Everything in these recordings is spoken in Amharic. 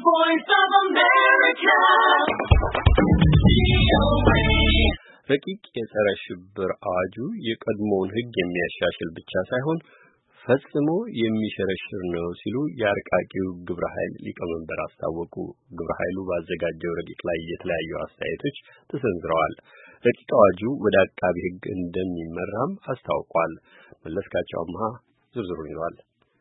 voice of America. ረቂቅ የጸረ ሽብር አዋጁ የቀድሞውን ሕግ የሚያሻሽል ብቻ ሳይሆን ፈጽሞ የሚሸረሽር ነው ሲሉ የአርቃቂው ግብረ ኃይል ሊቀመንበር አስታወቁ። ግብረ ኃይሉ ባዘጋጀው ረቂቅ ላይ የተለያዩ አስተያየቶች ተሰንዝረዋል። ረቂቅ አዋጁ ወደ አቃቢ ሕግ እንደሚመራም አስታውቋል። መለስካቸው አምሃ ዝርዝሩን ይዟል።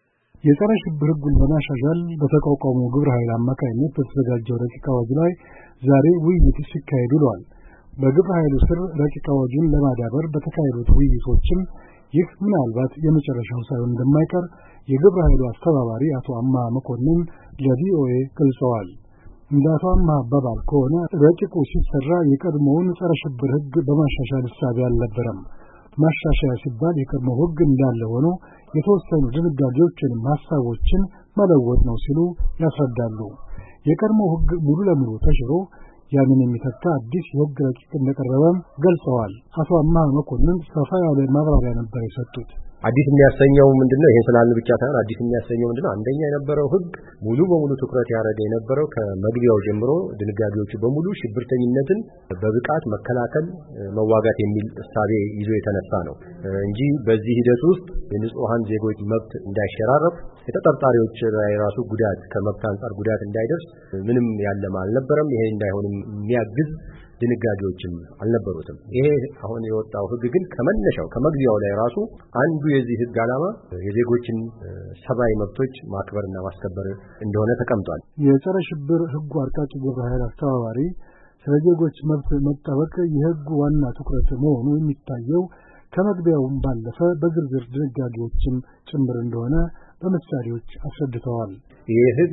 የጸረ ሽብር ሕጉን በማሻሻል በተቋቋመው ግብረ ኃይል አማካኝነት በተዘጋጀው ረቂቅ አዋጅ ላይ ዛሬ ውይይት ሲካሄድ ውሏል። በግብረ ኃይሉ ስር ረቂቅ አዋጁን ለማዳበር በተካሄዱት ውይይቶችም ይህ ምናልባት የመጨረሻው ሳይሆን እንደማይቀር የግብረ ኃይሉ አስተባባሪ አቶ አምሃ መኮንን ለቪኦኤ ገልጸዋል። እንደ አቶ አምሃ አባባል ከሆነ ረቂቁ ሲሰራ የቀድሞውን ጸረ ሽብር ሕግ በማሻሻል እሳቤ አልነበረም። ማሻሻያ ሲባል የቀድሞው ሕግ እንዳለ ሆኖ የተወሰኑ ድንጋጌዎችንም ሐሳቦችን መለወጥ ነው ሲሉ ያስረዳሉ። የቀድሞው ሕግ ሙሉ ለሙሉ ተሽሮ ያንን የሚተካ አዲስ የሕግ ረቂቅ እንደቀረበም ገልጸዋል። አቶ አምሃ መኮንን ሰፋ ያለ ማብራሪያ ነበር የሰጡት። አዲስ የሚያሰኘው ምንድነው? ይሄ ስላልን ብቻ ሳይሆን አዲስ የሚያሰኘው ምንድነው? አንደኛ የነበረው ሕግ ሙሉ በሙሉ ትኩረት ያደረገ የነበረው ከመግቢያው ጀምሮ ድንጋጌዎቹ በሙሉ ሽብርተኝነትን በብቃት መከላከል፣ መዋጋት የሚል እሳቤ ይዞ የተነሳ ነው እንጂ በዚህ ሂደት ውስጥ የንጹሃን ዜጎች መብት እንዳይሸራረፍ፣ የተጠርጣሪዎች ላይ ራሱ ጉዳት ከመብት አንጻር ጉዳት እንዳይደርስ ምንም ያለማ አልነበረም። ይሄ እንዳይሆንም የሚያግዝ ድንጋጌዎችም አልነበሩትም። ይሄ አሁን የወጣው ሕግ ግን ከመነሻው ከመግቢያው ላይ ራሱ አንዱ የዚህ ሕግ ዓላማ የዜጎችን ሰብአዊ መብቶች ማክበርና ማስከበር እንደሆነ ተቀምጧል። የጸረ ሽብር ሕጉ አርቃቂ ግብረ ኃይል አስተባባሪ ስለ ዜጎች መብት መጠበቅ የሕጉ ዋና ትኩረት መሆኑ የሚታየው ከመግቢያውም ባለፈ በዝርዝር ድንጋጌዎችም ጭምር እንደሆነ በምሳሌዎች አስረድተዋል። ይህ ሕግ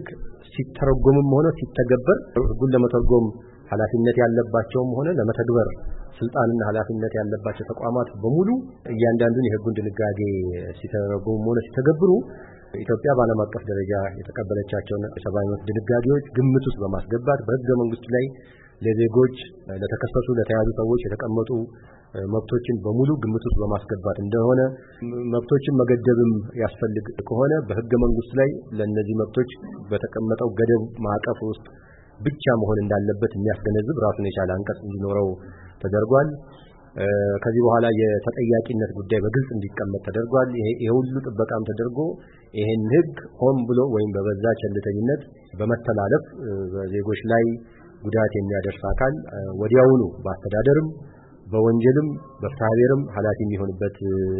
ሲተረጎምም ሆነ ሲተገበር ሕጉን ለመተርጎም ኃላፊነት ያለባቸውም ሆነ ለመተግበር ስልጣንና ኃላፊነት ያለባቸው ተቋማት በሙሉ እያንዳንዱን የሕጉን ድንጋጌ ሲተረጎሙም ሆነ ሲተገብሩ ኢትዮጵያ በዓለም አቀፍ ደረጃ የተቀበለቻቸውን የሰብአዊ መብት ድንጋጌዎች ግምት ውስጥ በማስገባት በሕገ መንግስቱ ላይ ለዜጎች ለተከሰሱ ለተያዙ ሰዎች የተቀመጡ መብቶችን በሙሉ ግምት ውስጥ በማስገባት እንደሆነ መብቶችን መገደብም ያስፈልግ ከሆነ በሕገ መንግስቱ ላይ ለእነዚህ መብቶች በተቀመጠው ገደብ ማዕቀፍ ውስጥ ብቻ መሆን እንዳለበት የሚያስገነዝብ ራሱን የቻለ አንቀጽ እንዲኖረው ተደርጓል። ከዚህ በኋላ የተጠያቂነት ጉዳይ በግልጽ እንዲቀመጥ ተደርጓል። ይሄ ሁሉ ጥበቃም ተደርጎ ይሄን ሕግ ሆን ብሎ ወይም በበዛ ቸልተኝነት በመተላለፍ በዜጎች ላይ ጉዳት የሚያደርስ አካል ወዲያውኑ በአስተዳደርም በወንጀልም በፍትሐ ብሔርም ኃላፊ የሚሆንበት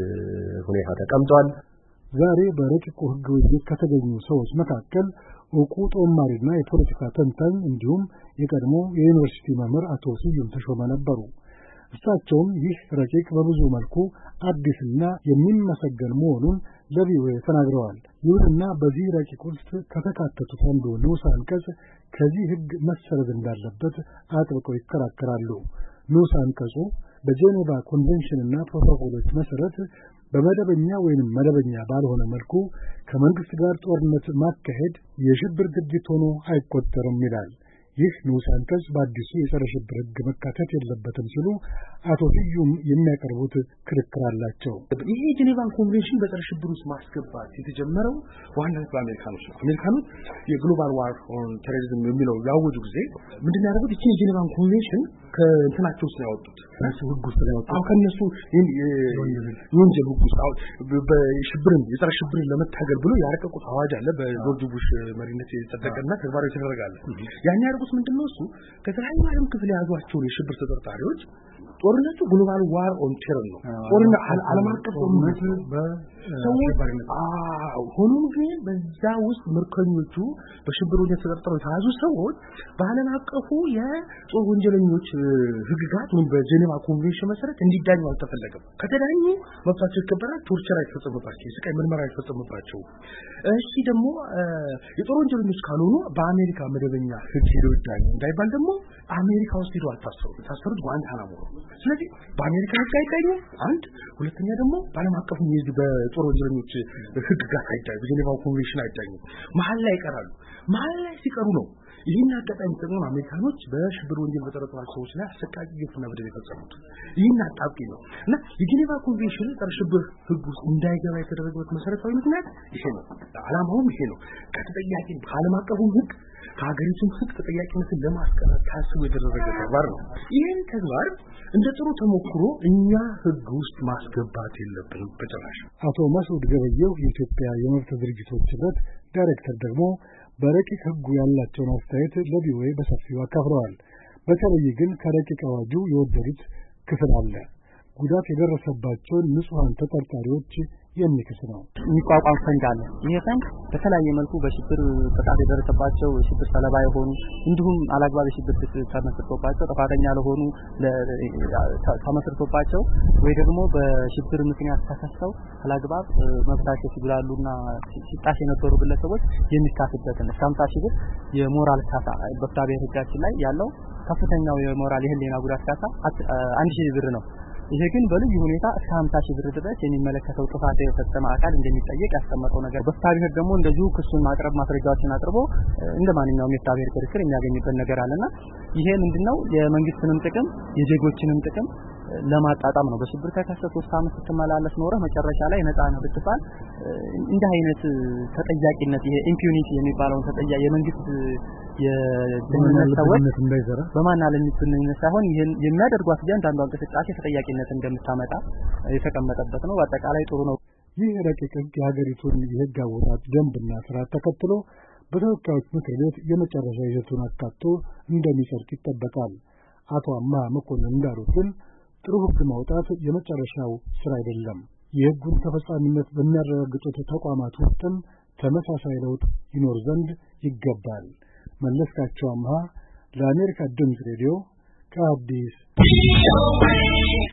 ሁኔታ ተቀምጧል። ዛሬ በረቂቁ ሕግ ውይይት ከተገኙ ሰዎች መካከል ዕውቁ ጦማሪና የፖለቲካ ተንታኝ እንዲሁም የቀድሞ የዩኒቨርሲቲ መምህር አቶ ስዩም ተሾመ ነበሩ። እሳቸውም ይህ ረቂቅ በብዙ መልኩ አዲስና የሚመሰገን መሆኑን ለቪኦኤ ተናግረዋል። ይሁንና በዚህ ረቂቅ ውስጥ ከተካተቱት አንዱ ንዑስ አንቀጽ ከዚህ ሕግ መሰረዝ እንዳለበት አጥብቀው ይከራከራሉ። ንዑስ አንቀጹ በጄኔቫ ኮንቬንሽንና ፕሮቶኮሎች መሰረት በመደበኛ ወይንም መደበኛ ባልሆነ መልኩ ከመንግስት ጋር ጦርነት ማካሄድ የሽብር ድርጊት ሆኖ አይቆጠርም ይላል። ይህ ንዑስ አንቀጽ በአዲሱ የጸረ ሽብር ሕግ መካተት የለበትም ሲሉ አቶ ስዩም የሚያቀርቡት ክርክር አላቸው። ይሄ የጄኔቫን ኮንቬንሽን በጸረ ሽብር ውስጥ ማስገባት የተጀመረው ዋናነት በአሜሪካኖች ነው። አሜሪካኖች የግሎባል ዋር ኦን ቴሮሪዝም የሚለው ያወጁ ጊዜ ምንድነው ያደረጉት? ይሄ የጄኔቫን ኮንቬንሽን ከእንትናቸው ውስጥ ያወጡት ራሱ ሕግ ውስጥ ያወጡት ከነሱ የወንጀል ሕግ ውስጥ በሽብርን የጸረ ሽብርን ለመታገል ብሎ ያረቀቁት አዋጅ አለ። በጆርጅ ቡሽ መሪነት የጸደቀና ተግባራዊ ተደረጋለ። ያን ያደረጉት ምንድነው? እሱ ከተለያዩ ዓለም ክፍል የያዟቸውን የሽብር ተጠርጣሪዎች ጦርነቱ ግሎባል ዋር ኦን ቴረር ነው። ጦርነት ዓለም አቀፍ ጦርነት ሆኖም ግን በዛ ውስጥ ምርኮኞቹ በሽብር ወንጀል ተጠርጥረው የተያዙ ሰዎች በዓለም አቀፉ የጦር ወንጀለኞች ሕግጋት ወይም በጄኔቫ ኮንቬንሽን መሰረት እንዲዳኙ አልተፈለገም። ከተዳኙ መብታቸው ይከበራል። ቶርቸር አይፈጸምባቸው፣ የስቃይ ምርመራ አይፈጸምባቸው። እሺ ደግሞ የጦር ወንጀለኞች ካልሆኑ በአሜሪካ መደበኛ ሕግ ሄደው ይዳኙ እንዳይባል ደግሞ አሜሪካ ውስጥ ሄደው አልታሰሩ። የታሰሩት ጓንታናሞ ነው። ስለዚህ በአሜሪካ ሕግ አይዳኙ አንድ፣ ሁለተኛ ደግሞ በዓለም አቀፉ በጦር ወንጀለኞች ሕግጋት አይዳኙ፣ በጄኔቫ ኮንቬንሽን አይዳኙ፣ መሀል ላይ ይቀራሉ። መሀል ላይ ሲቀሩ ነው ይህን አጋጣሚ ተጠቅመው አሜሪካኖች በሽብር ወንጀል በተጠረጠሩ ሰዎች ላይ አሰቃቂ ግፍና በደል የፈጸሙት ይህን አጣብቂ ነው እና የጄኔቫ ኮንቬንሽን ጸረ ሽብር ህግ ውስጥ እንዳይገባ የተደረገበት መሰረታዊ ምክንያት ይሄ ነው። ዓላማውም ይሄ ነው። ከተጠያቂ ዓለም አቀፉ ህግ ከሀገሪቱም ህግ ተጠያቂነትን ለማስቀረት ታስቦ የተደረገ ተግባር ነው። ይህን ተግባር እንደ ጥሩ ተሞክሮ እኛ ህግ ውስጥ ማስገባት የለብንም በጭራሽ። አቶ መስዑድ ገበየው የኢትዮጵያ የመብት ድርጅቶች ህብረት ዳይሬክተር ደግሞ በረቂቅ ህጉ ያላቸውን አስተያየት ለቪኦኤ በሰፊው አካፍለዋል። በተለይ ግን ከረቂቅ አዋጁ የወደዱት ክፍል አለ። ጉዳት የደረሰባቸውን ንጹሃን ተጠርጣሪዎች የሚክስ ነው። የሚቋቋም ፈንድ አለ። ይሄ ፈንድ በተለያየ መልኩ በሽብር ጥቃት የደረሰባቸው የሽብር ሰለባ የሆኑ እንዲሁም አላግባብ የሽብር ክስ ተመስርቶባቸው ጥፋተኛ ለሆኑ ተመስርቶባቸው ወይ ደግሞ በሽብር ምክንያት ተከሰው አላግባብ መብታቸው ሲጉላሉና ሲጣስ የነበሩ ግለሰቦች የሚካስበትን እስከ 50 ሺህ ብር የሞራል ካሳ በፍትሐ ብሔር ህጋችን ላይ ያለው ከፍተኛው የሞራል የህሊና ጉዳት ካሳ 1000 ብር ነው። ይሄ ግን በልዩ ሁኔታ እስከ 50 ሺህ ብር ድረስ የሚመለከተው ጥፋት የፈጸመ አካል እንደሚጠየቅ ያስቀመጠው ነገር በፍትሐ ብሔር ደግሞ እንደዚሁ ክሱን ማቅረብ ማስረጃዎችን አቅርቦ እንደማንኛውም የፍትሐ ብሔር ክርክር የሚያገኝበት ነገር አለና ይሄ ምንድነው የመንግስትንም ጥቅም የዜጎችንም ጥቅም ለማጣጣም ነው። በሽብር ተከሰተ 3 ዓመት ስትመላለስ ኖረ መጨረሻ ላይ ነፃ ነው ብትባል እንደ አይነት ተጠያቂነት ይሄ ኢምፒዩኒቲ የሚባለው ተጠያቂ የመንግስት የደህንነት ሰዎች እንዳይዘራ በማናለኝነት ሳይሆን ይሄን የሚያደርጓት እያንዳንዱ እንቅስቃሴ ተጠያቂነት እንደምታመጣ የተቀመጠበት ነው። በአጠቃላይ ጥሩ ነው። ይህ ረቂቅ ህግ የሀገሪቱን የህግ አወጣጥ ደንብና ስርዓት ተከትሎ በተወካዮች ምክር ቤት የመጨረሻ ይዘቱን አካቶ እንደሚጸድቅ ይጠበቃል። አቶ አምሃ መኮንን እንዳሉት ግን ጥሩ ህግ ማውጣት የመጨረሻው ስራ አይደለም። የህጉን ተፈጻሚነት በሚያረጋግጡት ተቋማት ውስጥም ተመሳሳይ ለውጥ ይኖር ዘንድ ይገባል። መለስካቸው አምሃ ለአሜሪካ ድምፅ ሬዲዮ ከአዲስ